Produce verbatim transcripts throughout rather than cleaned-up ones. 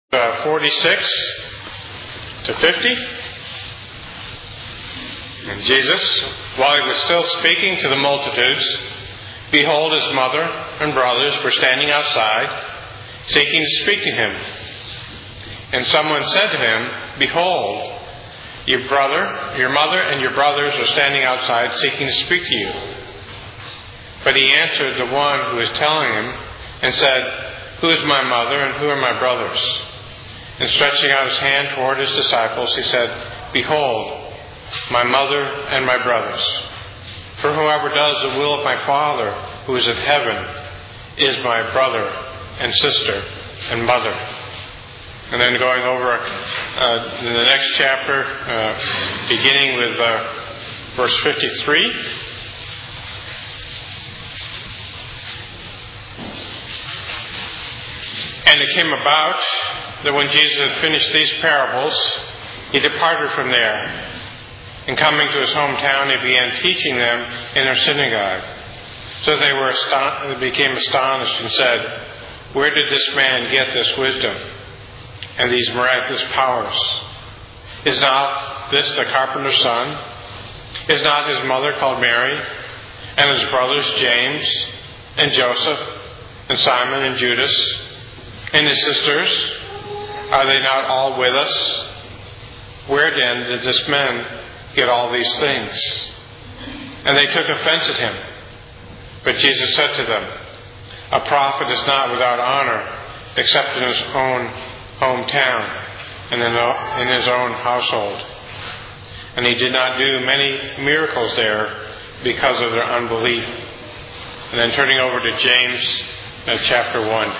Uh, forty-six to fifty. And Jesus, while he was still speaking to the multitudes, behold, his mother and brothers were standing outside, seeking to speak to him. And someone said to him, behold, your brother, your mother and your brothers are standing outside, seeking to speak to you. But he answered the one who was telling him and said, who is my mother and who are my brothers? And stretching out his hand toward his disciples, he said, behold, my mother and my brothers. For whoever does the will of my Father who is in heaven is my brother and sister and mother. And then going over uh, in the next chapter, uh, beginning with uh, verse fifty-three. And it came about that when Jesus had finished these parables, he departed from there. And coming to his hometown, he began teaching them in their synagogue. So they were aston- they became astonished and said, where did this man get this wisdom and these miraculous powers? Is not this the carpenter's son? Is not his mother called Mary? And his brothers James and Joseph and Simon and Judas? And his sisters? Are they not all with us? Where then did this man get all these things? And they took offense at him. But Jesus said to them, a prophet is not without honor except in his own hometown and in his own household. And he did not do many miracles there because of their unbelief. And then turning over to James uh, chapter one.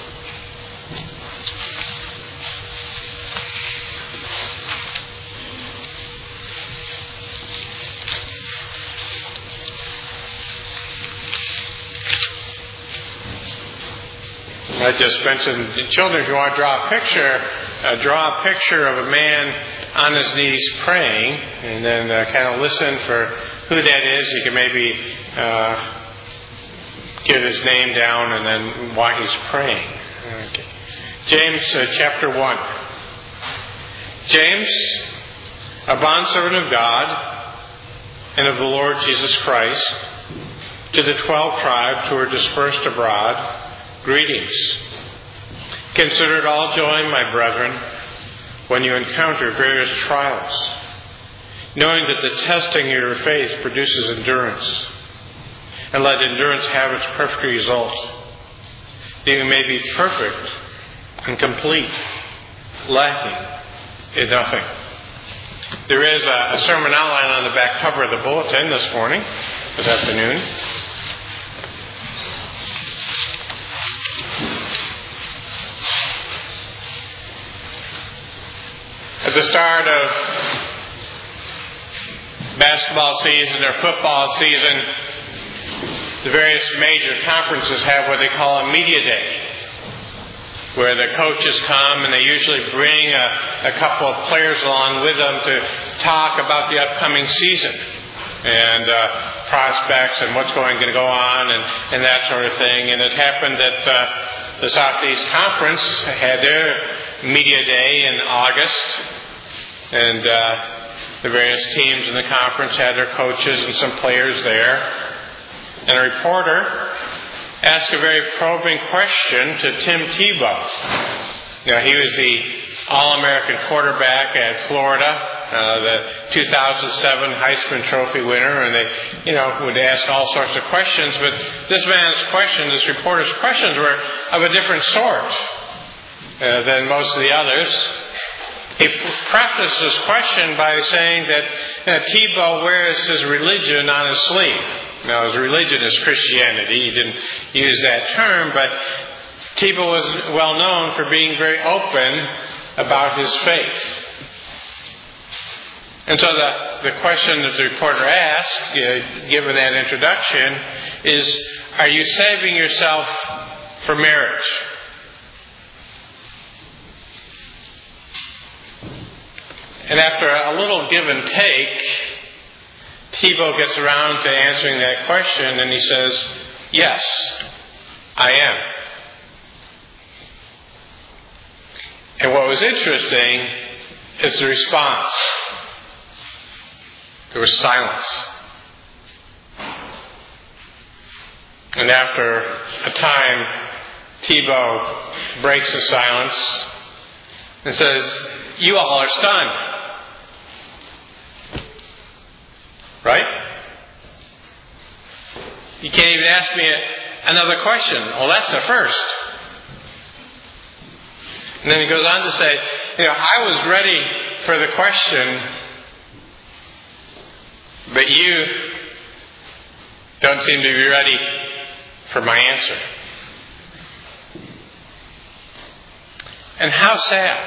I just mentioned, children, if you want to draw a picture, uh, draw a picture of a man on his knees praying, and then uh, kind of listen for who that is. You can maybe uh, get his name down and then why he's praying. Okay. James uh, chapter one. James, a bondservant of God and of the Lord Jesus Christ, to the twelve tribes who are dispersed abroad, greetings. Consider it all joy, my brethren, when you encounter various trials, knowing that the testing of your faith produces endurance. And let endurance have its perfect result, that you may be perfect and complete, lacking in nothing. There is a, a sermon outline on the back cover of the bulletin this morning, this afternoon. At the start of basketball season or football season, the various major conferences have what they call a media day, where the coaches come and they usually bring a, a couple of players along with them to talk about the upcoming season and uh, prospects and what's going to go on and, and that sort of thing. And it happened that uh, the Southeast Conference had their media day in August, and uh, the various teams in the conference had their coaches and some players there. And a reporter asked a very probing question to Tim Tebow. Now, he was the All-American quarterback at Florida, uh, the two thousand seven Heisman Trophy winner, and they, you know, would ask all sorts of questions. But this man's question, this reporter's questions, were of a different sort uh, than most of the others. He prefaced his question by saying that uh, Tebow wears his religion on his sleeve. Now, his religion is Christianity. He didn't use that term, but Tebow was well known for being very open about his faith. And so the, the question that the reporter asked, uh, given that introduction, is, are you saving yourself for marriage? And after a little give and take, Tebow gets around to answering that question, and he says, yes, I am. And what was interesting is the response. There was silence. And after a time, Tebow breaks the silence and says, "You all are stunned." Right? You can't even ask me another question. Well, that's a first. And then he goes on to say, you know, I was ready for the question, but you don't seem to be ready for my answer. And how sad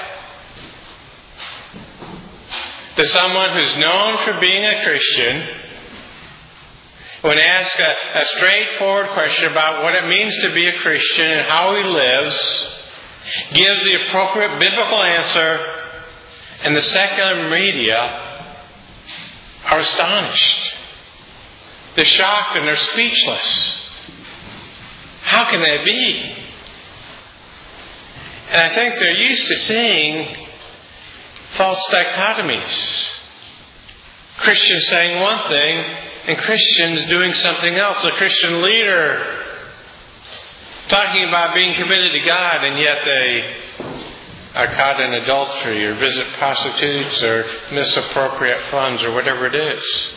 that someone who's known for being a Christian, when asked a, a straightforward question about what it means to be a Christian and how he lives, gives the appropriate biblical answer, and the secular media are astonished. They're shocked and they're speechless. How can that be? And I think they're used to seeing false dichotomies. Christians saying one thing and Christians doing something else. A Christian leader talking about being committed to God, and yet they are caught in adultery or visit prostitutes or misappropriate funds or whatever it is.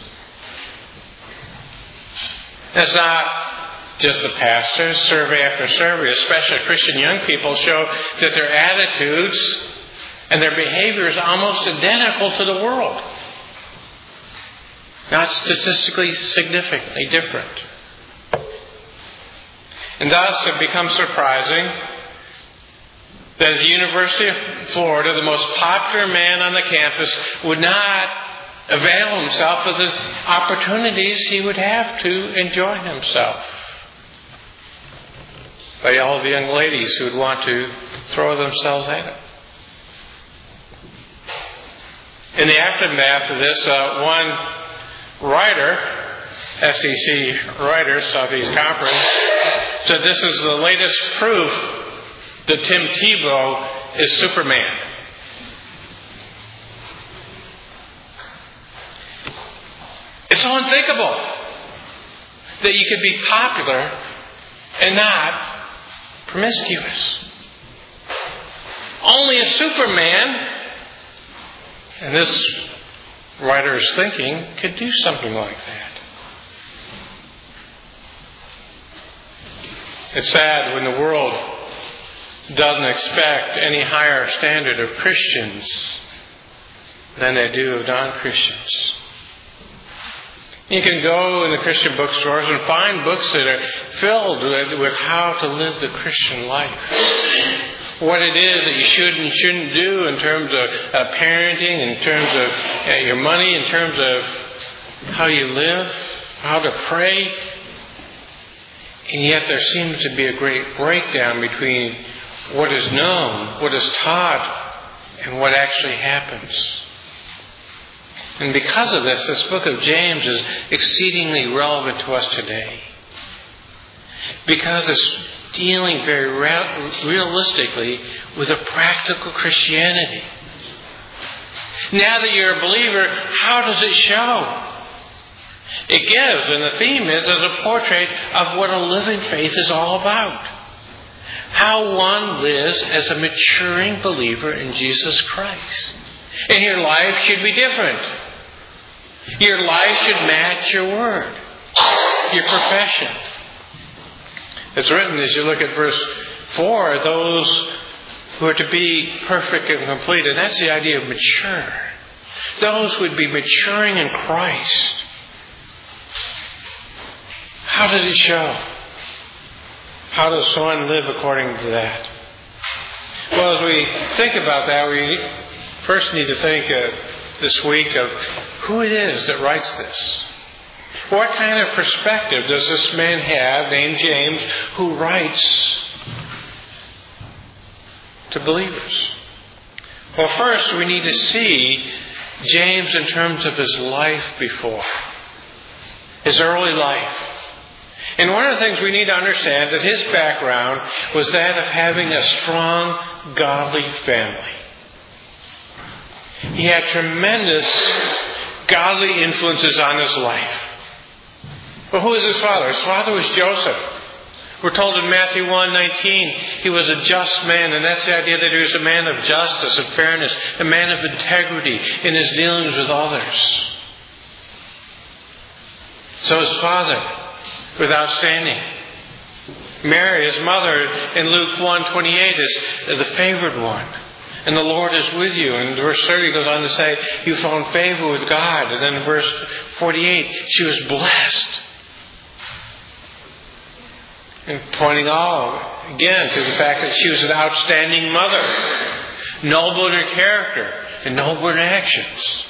That's not just the pastors. Survey after survey, especially Christian young people, show that their attitudes and their behavior is almost identical to the world. Not statistically significantly different. And thus it becomes surprising that at the University of Florida, the most popular man on the campus would not avail himself of the opportunities he would have to enjoy himself. By all the young ladies who would want to throw themselves at him. In the aftermath of this, uh, one writer, S E C writer, Southeast Conference, said this is the latest proof that Tim Tebow is Superman. It's so unthinkable that you could be popular and not promiscuous. Only a Superman, and this writer is thinking, could do something like that. It's sad when the world doesn't expect any higher standard of Christians than they do of non-Christians. You can go in the Christian bookstores and find books that are filled with, with how to live the Christian life. What it is that you should and shouldn't do in terms of uh, parenting, in terms of uh, your money, in terms of how you live, how to pray. And yet there seems to be a great breakdown between what is known, what is taught, and what actually happens. And because of this, this book of James is exceedingly relevant to us today. Because it's dealing very re- realistically with a practical Christianity. Now that you're a believer, how does it show? It gives, and the theme is as a portrait of what a living faith is all about. How one lives as a maturing believer in Jesus Christ. And your life should be different. Your life should match your word, your profession. It's written, as you look at verse four, those who are to be perfect and complete. And that's the idea of mature. Those who would be maturing in Christ. How does it show? How does someone live according to that? Well, as we think about that, we first need to think uh, this week of who it is that writes this. What kind of perspective does this man have, named James, who writes to believers? Well, first we need to see James in terms of his life before, his early life. And one of the things we need to understand that his background was that of having a strong godly family. He had tremendous godly influences on his life. But who was his father? His father was Joseph. We're told in Matthew one nineteen, he was a just man, and that's the idea that he was a man of justice and fairness, a man of integrity in his dealings with others. So his father was outstanding. Mary, his mother, in Luke one twenty-eight, is the favored one. And the Lord is with you. And verse thirty goes on to say, you found favor with God. And then in verse forty-eight, she was blessed. And pointing all, again, to the fact that she was an outstanding mother. Noble in her character and noble in her actions.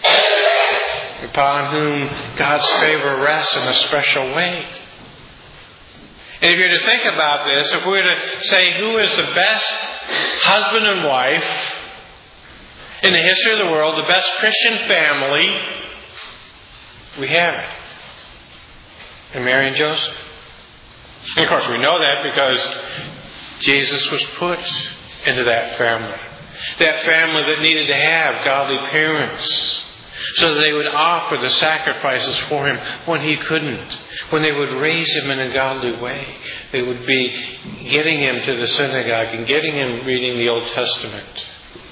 Upon whom God's favor rests in a special way. And if you're to think about this, if we were to say who is the best husband and wife in the history of the world, the best Christian family, we have it. And Mary and Joseph. And of course we know that because Jesus was put into that family. That family that needed to have godly parents, so that they would offer the sacrifices for him when he couldn't. When they would raise him in a godly way. They would be getting him to the synagogue and getting him reading the Old Testament.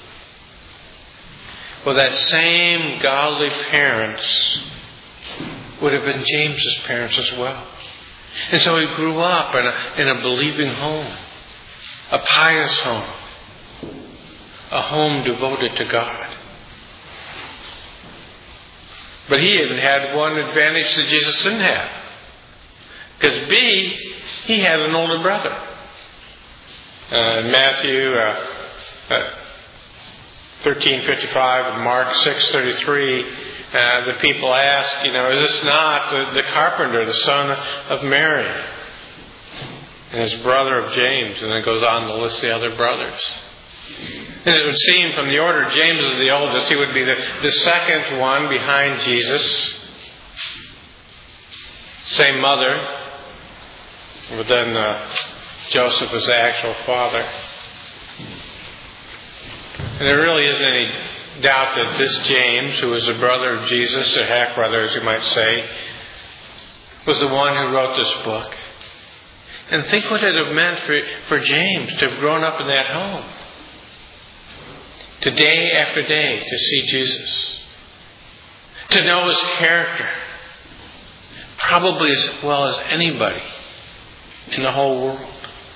Well, that same godly parents would have been James's parents as well. And so he grew up in a, in a believing home. A pious home. A home devoted to God. But he even had one advantage that Jesus didn't have. Because B, he had an older brother. Uh, Matthew uh, uh, thirteen fifty-five and Mark six thirty-three, uh, the people ask, you know, is this not the, the carpenter, the son of Mary? And his brother of James. And it goes on to list the other brothers. And it would seem from the order, James is the oldest. He would be the, the second one behind Jesus. Same mother. But then uh, Joseph was the actual father. And there really isn't any doubt that this James, who was the brother of Jesus, or half brother as you might say, was the one who wrote this book. And think what it would have meant for, for James to have grown up in that home. To day after day to see Jesus. To know his character. Probably as well as anybody in the whole world.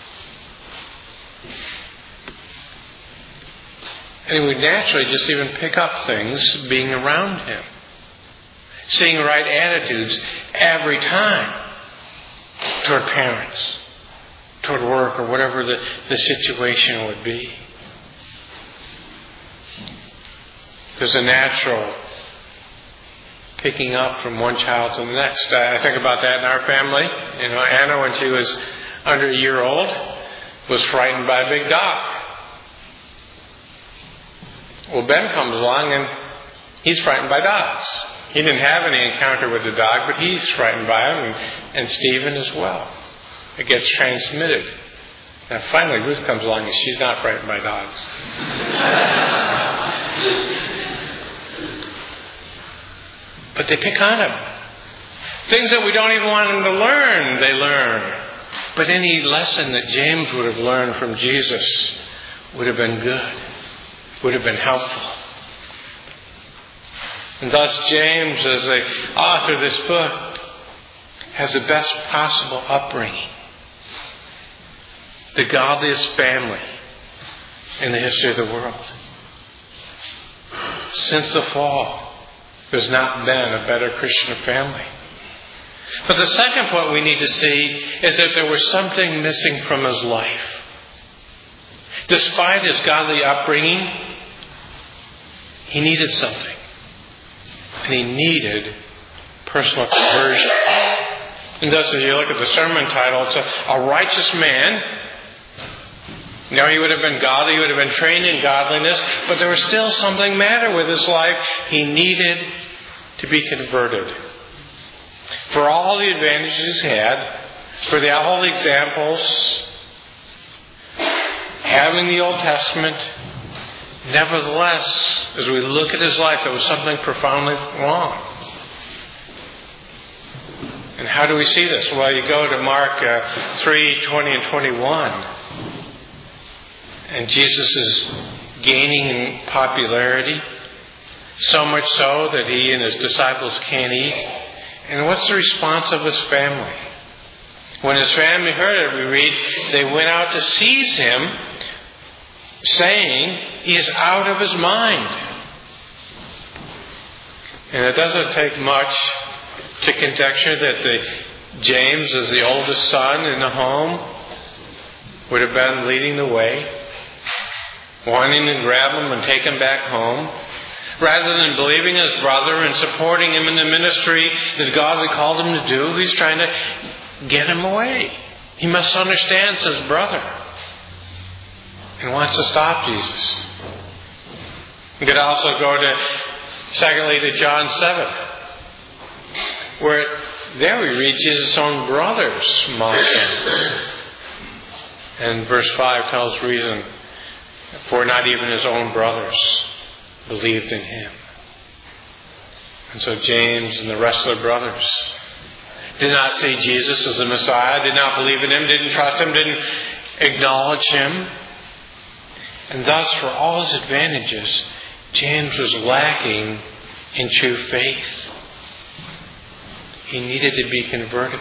And he would naturally just even pick up things being around him. Seeing right attitudes every time toward parents, toward work, or whatever the, the situation would be. There's a natural picking up from one child to the next. I think about that in our family. You know, Anna, when she was under a year old, was frightened by a big dog. Well, Ben comes along and he's frightened by dogs. He didn't have any encounter with the dog, but he's frightened by him, and, and Stephen as well. It gets transmitted. Now finally Ruth comes along and she's not frightened by dogs. But they pick on him. Things that we don't even want them to learn, they learn. But any lesson that James would have learned from Jesus would have been good, would have been helpful. And thus James, as the author of this book, has the best possible upbringing. The godliest family in the history of the world. Since the fall, there's not been a better Christian family. But the second point we need to see is that there was something missing from his life. Despite his godly upbringing, he needed something. And he needed personal conversion. And thus, as you look at the sermon title, it's a, a righteous man. You know, he would have been godly, he would have been trained in godliness, but there was still something matter with his life. He needed to be converted. For all the advantages he had, for the, all the examples, having the Old Testament. Nevertheless, as we look at his life, there was something profoundly wrong. And how do we see this? Well, you go to Mark uh, three, twenty and twenty-one. And Jesus is gaining in popularity. So much so that he and his disciples can't eat. And what's the response of his family? When his family heard it, we read, they went out to seize him, saying, he is out of his mind. And it doesn't take much to conjecture that the James, as the oldest son in the home, would have been leading the way, wanting to grab him and take him back home. Rather than believing his brother and supporting him in the ministry that God had called him to do, he's trying to get him away. He misunderstands his brother and wants to stop Jesus. You could also go to, secondly, to John seven, where there we read Jesus' own brothers mock him. And verse five tells reason, for not even his own brothers believed in him. And so James and the rest of the brothers did not see Jesus as the Messiah, did not believe in him, didn't trust him, didn't acknowledge him. And thus, for all his advantages, James was lacking in true faith. He needed to be converted.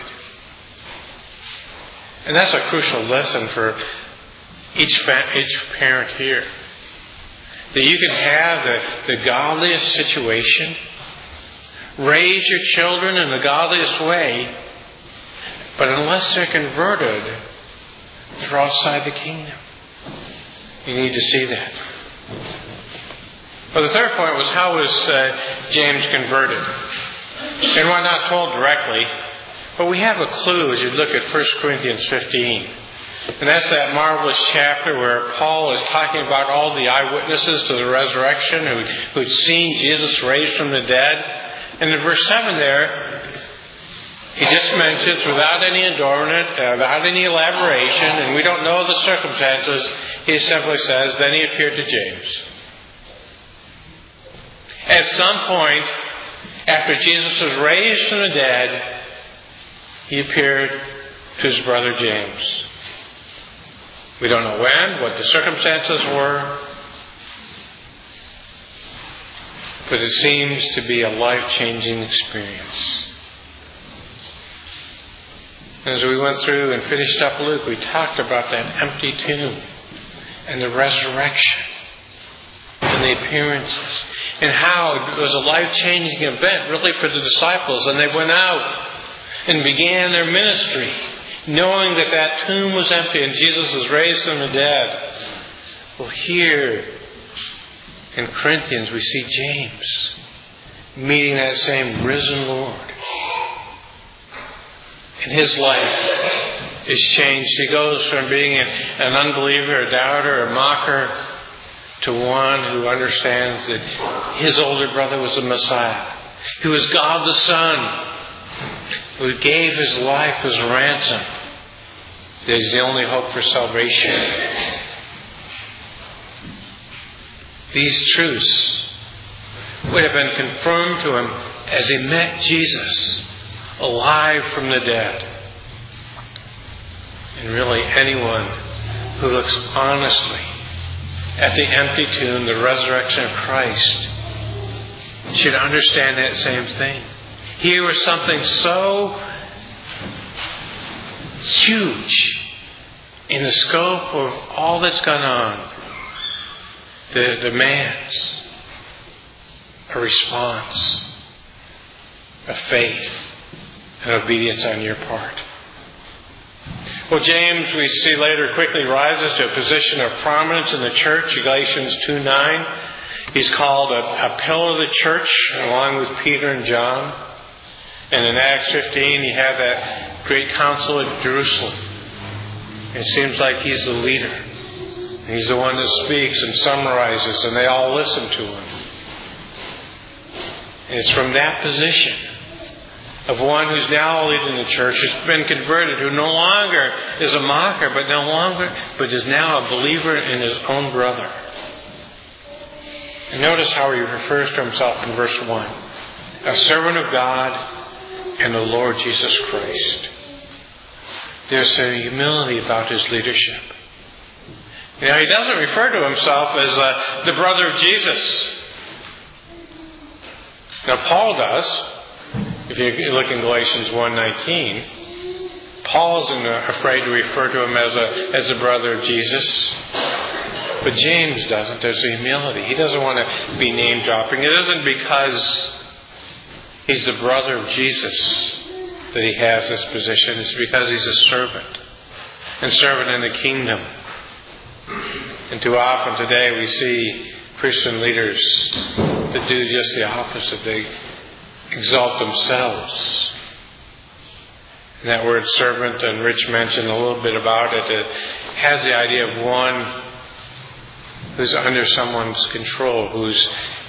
And that's a crucial lesson for each, fa- each parent here. That you can have the, the godliest situation, raise your children in the godliest way, but unless they're converted, they're outside the kingdom. You need to see that. Well, the third point was, how was uh, James converted? And we're not told directly, but we have a clue as you look at First Corinthians fifteen. And that's that marvelous chapter where Paul is talking about all the eyewitnesses to the resurrection who, who'd seen Jesus raised from the dead. And in verse seven there, he just mentions, without any adornment, uh, without any elaboration, and we don't know the circumstances, he simply says, then he appeared to James. At some point, after Jesus was raised from the dead, he appeared to his brother James. We don't know when, what the circumstances were, but it seems to be a life-changing experience. As we went through and finished up Luke, we talked about that empty tomb and the resurrection and the appearances and how it was a life-changing event really for the disciples. And they went out and began their ministry, knowing that that tomb was empty and Jesus was raised from the dead. Well, here in Corinthians we see James meeting that same risen Lord. And his life is changed. He goes from being an unbeliever, a doubter, a mocker, to one who understands that his older brother was the Messiah, who was God the Son, who gave his life as ransom. That is the only hope for salvation. These truths would have been confirmed to him as he met Jesus alive from the dead. And really anyone who looks honestly at the empty tomb, the resurrection of Christ, should understand that same thing. Here was something so huge in the scope of all that's gone on that demands a response, a faith, and obedience on your part. Well, James, we see later, quickly rises to a position of prominence in the church. Galatians two nine. He's called a, a pillar of the church, along with Peter and John. And in Acts fifteen, you have that great council at Jerusalem. It seems like he's the leader. He's the one that speaks and summarizes, and they all listen to him. And it's from that position of one who's now leading the church, who's been converted, who no longer is a mocker, but no longer, but is now a believer in his own brother. And notice how he refers to himself in verse one. A servant of God and the Lord Jesus Christ. There's a humility about his leadership. You know, he doesn't refer to himself as uh, the brother of Jesus. Now, Paul does. If you look in Galatians one nineteen, Paul isn't afraid to refer to him as a as a brother of Jesus. But James doesn't. There's a humility. He doesn't want to be name dropping. It isn't because he's the brother of Jesus that he has this position. It's because he's a servant. And servant in the kingdom. And too often today we see Christian leaders that do just the opposite. They exalt themselves. And that word servant, and Rich mentioned a little bit about it, it has the idea of one who's under someone's control, who's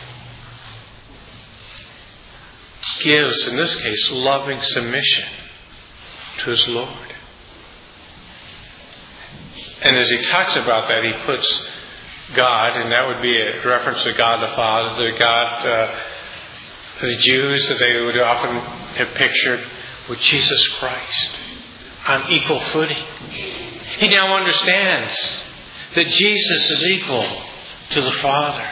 gives, in this case, loving submission to his Lord. And as he talks about that, he puts God, and that would be a reference to God the Father, the God, uh, the Jews that they would often have pictured with Jesus Christ on equal footing. He now understands that Jesus is equal to the Father.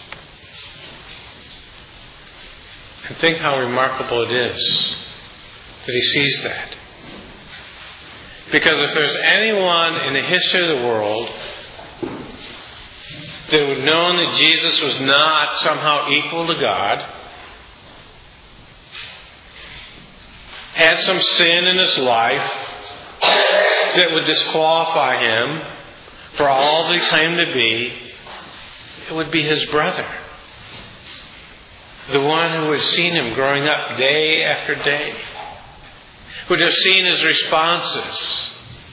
And think how remarkable it is that he sees that. Because if there's anyone in the history of the world that would have known that Jesus was not somehow equal to God, had some sin in his life that would disqualify him for all that he claimed to be, it would be his brother. The one who had seen him growing up day after day. Would have seen his responses.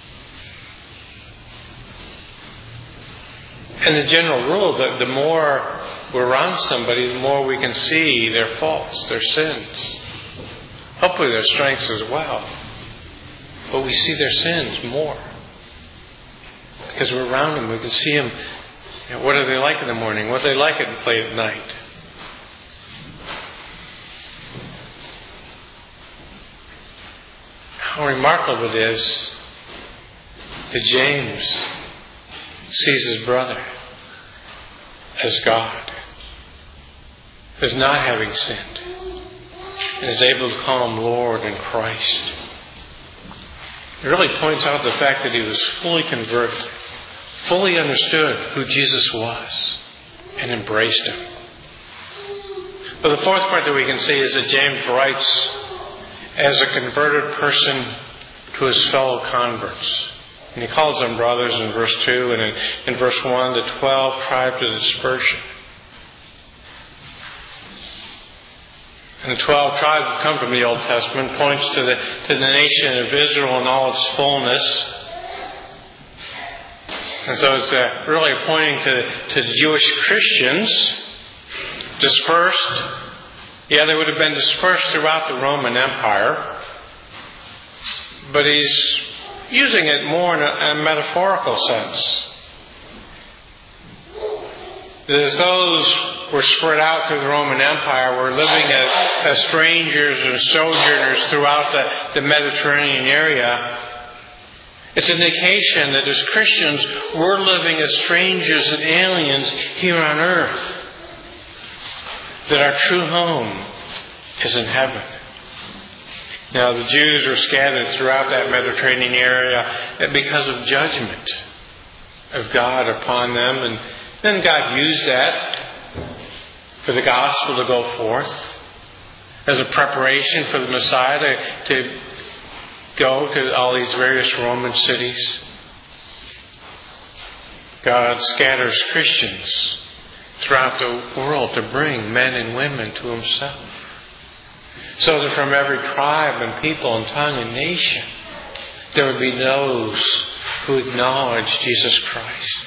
And the general rule that the more we're around somebody, the more we can see their faults, their sins. Hopefully their strengths as well. But we see their sins more. Because we're around them. We can see them. You know, what are they like in the morning? What are they like at late at night? How remarkable it is that James sees his brother as God, as not having sinned, and is able to call him Lord and Christ. It really points out the fact that he was fully converted, fully understood who Jesus was, and embraced him. But the fourth part that we can see is that James writes as a converted person to his fellow converts. And he calls them brothers in verse two, and in, in verse one, the twelve tribes of dispersion. And the twelve tribes that come from the Old Testament points to the to the nation of Israel in all its fullness. And so it's uh, really pointing to, to the Jewish Christians dispersed. Yeah, they would have been dispersed throughout the Roman Empire. But he's using it more in a, a metaphorical sense. As those were spread out through the Roman Empire, were living as, as strangers and sojourners throughout the, the Mediterranean area, it's an indication that as Christians, we're living as strangers and aliens here on earth. That our true home is in heaven. Now, the Jews were scattered throughout that Mediterranean area because of judgment of God upon them. And then God used that for the gospel to go forth as a preparation for the Messiah to, to go to all these various Roman cities. God scatters Christians throughout the world to bring men and women to himself. So that from every tribe and people and tongue and nation, there would be those who acknowledge Jesus Christ.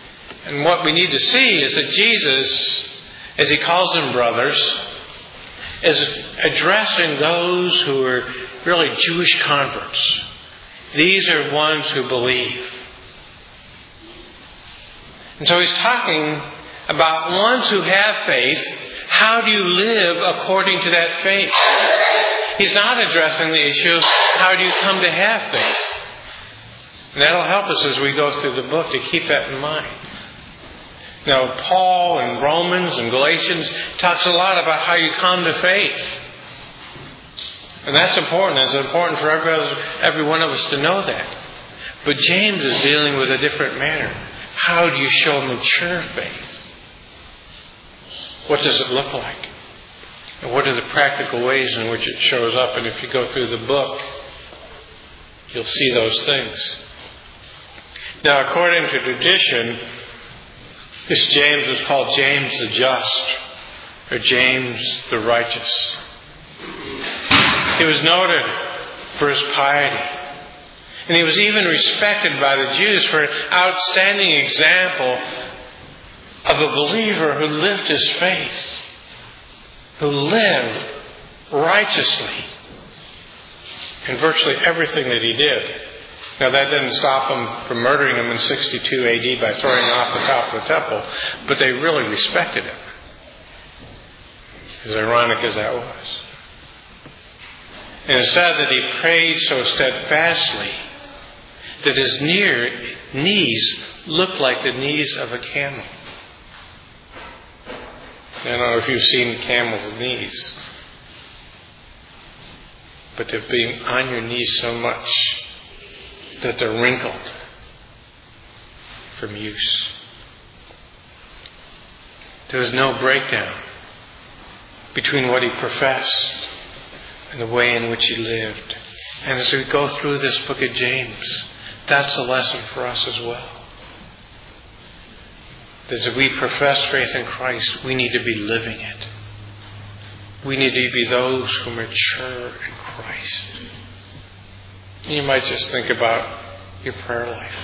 And what we need to see is that Jesus, as he calls them brothers, is addressing those who are really Jewish converts. These are ones who believe. And so he's talking about ones who have faith. How do you live according to that faith? He's not addressing the issue of how do you come to have faith. And that'll help us as we go through the book to keep that in mind. Now, Paul in Romans and Galatians talks a lot about how you come to faith. And that's important. It's important for every, every one of us to know that. But James is dealing with a different manner. How do you show mature faith? What does it look like? And what are the practical ways in which it shows up? And if you go through the book, you'll see those things. Now, according to tradition, this James was called James the Just, or James the Righteous. He was noted for his piety. And he was even respected by the Jews for an outstanding example of a believer who lived his faith, who lived righteously in virtually everything that he did. Now, that didn't stop him from murdering him in sixty-two A D by throwing him off the top of the temple, but they really respected him, as ironic as that was. And it's said that he prayed so steadfastly that his near knees looked like the knees of a camel. I don't know if you've seen camels' knees, but they're being on your knees so much that they're wrinkled from use. There was no breakdown between what he professed and the way in which he lived. And as we go through this book of James, that's a lesson for us as well. That as we profess faith in Christ, we need to be living it. We need to be those who mature in Christ. You might just think about your prayer life.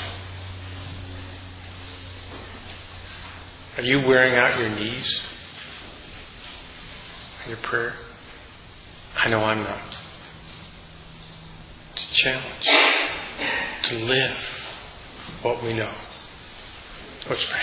Are you wearing out your knees in your prayer? I know I'm not. It's a challenge to live what we know. Let's pray.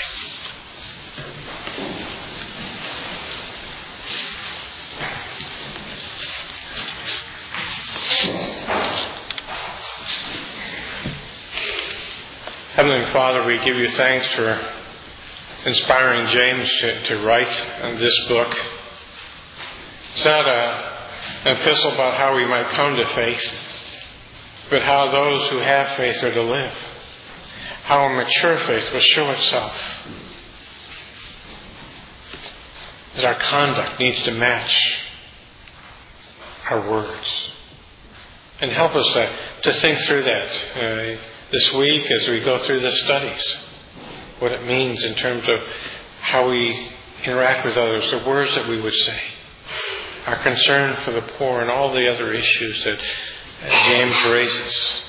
Heavenly Father, we give you thanks for inspiring James to, to write this book. It's not a, an epistle about how we might come to faith, but how those who have faith are to live. How a mature faith will show itself. That our conduct needs to match our words. And help us to, to think through that uh, this week as we go through the studies. What it means in terms of how we interact with others, the words that we would say, our concern for the poor, and all the other issues that James raises,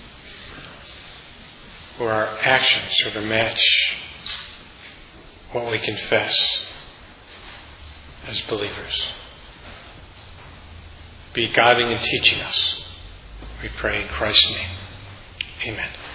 where our actions are to match what we confess as believers. Be guiding and teaching us. We pray in Christ's name. Amen.